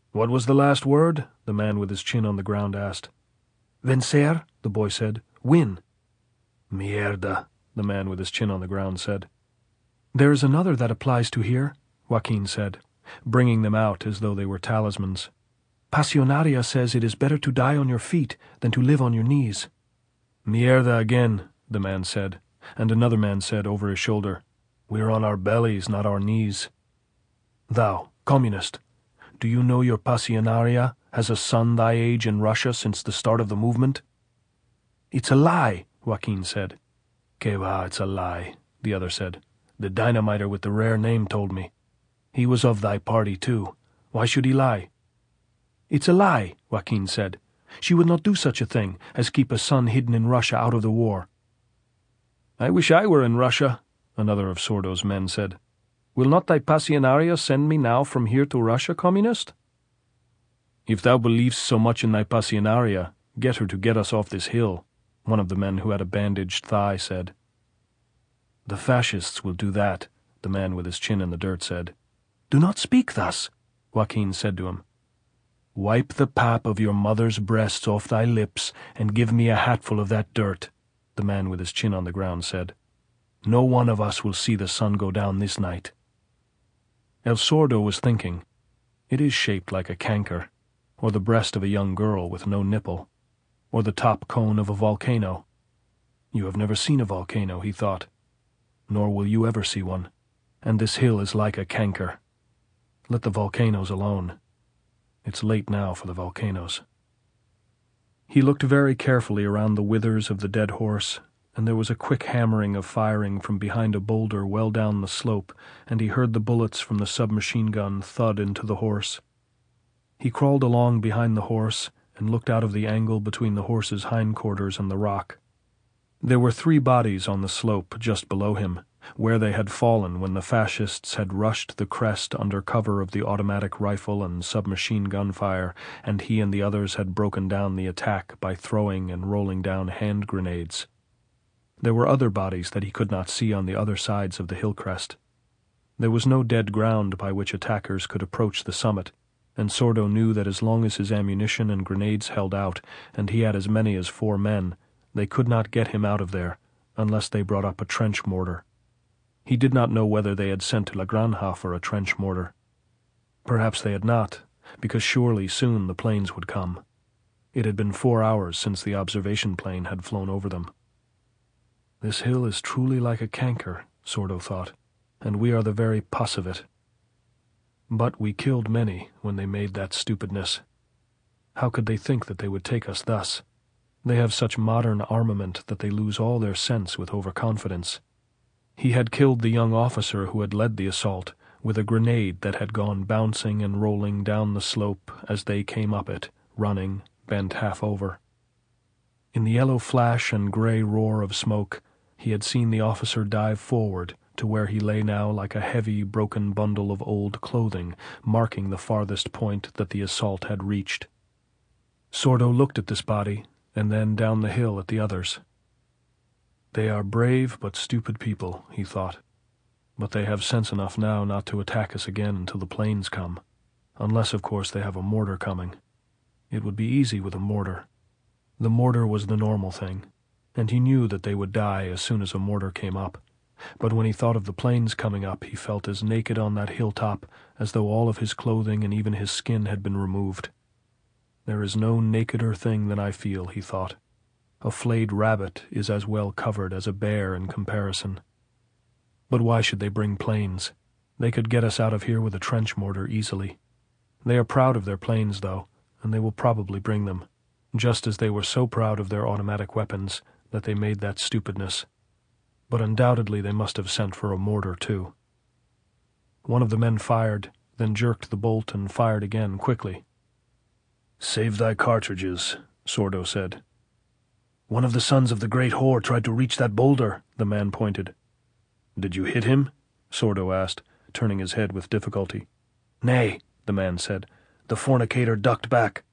What was the last word? The man with his chin on the ground asked. Vencer, the boy said. Win. Mierda, the man with his chin on the ground said. There is another that applies to here, Joaquin said, bringing them out as though they were talismans. Pasionaria says it is better to die on your feet than to live on your knees. Mierda again, the man said, and another man said over his shoulder, We're on our bellies, not our knees. Thou, communist, do you know your Pasionaria has a son thy age in Russia since the start of the movement? It's a lie, Joaquin said. Que va, it's a lie, the other said. The dynamiter with the rare name told me. He was of thy party, too. Why should he lie? It's a lie, Joaquin said. She would not do such a thing as keep a son hidden in Russia out of the war. I wish I were in Russia, another of Sordo's men said. Will not thy Pasionaria send me now from here to Russia, communist? If thou believest so much in thy Pasionaria, get her to get us off this hill, one of the men who had a bandaged thigh said. The fascists will do that, the man with his chin in the dirt said. Do not speak thus, Joaquin said to him. Wipe the pap of your mother's breasts off thy lips and give me a hatful of that dirt, the man with his chin on the ground said. No one of us will see the sun go down this night. El Sordo was thinking, it is shaped like a canker, or the breast of a young girl with no nipple, or the top cone of a volcano. You have never seen a volcano, he thought, nor will you ever see one, and this hill is like a canker. Let the volcanoes alone. It's late now for the volcanoes. He looked very carefully around the withers of the dead horse, and there was a quick hammering of firing from behind a boulder well down the slope, and he heard the bullets from the submachine gun thud into the horse. He crawled along behind the horse and looked out of the angle between the horse's hindquarters and the rock. There were 3 bodies on the slope just below him, where they had fallen when the fascists had rushed the crest under cover of the automatic rifle and submachine gun fire, and he and the others had broken down the attack by throwing and rolling down hand grenades. There were other bodies that he could not see on the other sides of the hill crest. There was no dead ground by which attackers could approach the summit, and Sordo knew that as long as his ammunition and grenades held out, and he had as many as 4 men, they could not get him out of there unless they brought up a trench mortar. He did not know whether they had sent to La Granja for a trench mortar. Perhaps they had not, because surely soon the planes would come. It had been 4 hours since the observation plane had flown over them. This hill is truly like a canker, Sordo thought, and we are the very pus of it. But we killed many when they made that stupidness. How could they think that they would take us thus? They have such modern armament that they lose all their sense with overconfidence. He had killed the young officer who had led the assault with a grenade that had gone bouncing and rolling down the slope as they came up it, running, bent half over. In the yellow flash and gray roar of smoke, he had seen the officer dive forward to where he lay now like a heavy, broken bundle of old clothing, marking the farthest point that the assault had reached. Sordo looked at this body, and then down the hill at the others. They are brave but stupid people, he thought, but they have sense enough now not to attack us again until the planes come, unless, of course, they have a mortar coming. It would be easy with a mortar. The mortar was the normal thing, and he knew that they would die as soon as a mortar came up. But when he thought of the planes coming up, he felt as naked on that hilltop as though all of his clothing and even his skin had been removed. There is no nakeder thing than I feel, he thought. A flayed rabbit is as well covered as a bear in comparison. But why should they bring planes? They could get us out of here with a trench mortar easily. They are proud of their planes, though, and they will probably bring them, just as they were so proud of their automatic weapons that they made that stupidness. But undoubtedly they must have sent for a mortar, too. One of the men fired, then jerked the bolt and fired again quickly. "Save thy cartridges," Sordo said. "One of the sons of the great whore tried to reach that boulder," the man pointed. "Did you hit him?" Sordo asked, turning his head with difficulty. "Nay," the man said. "The fornicator ducked back.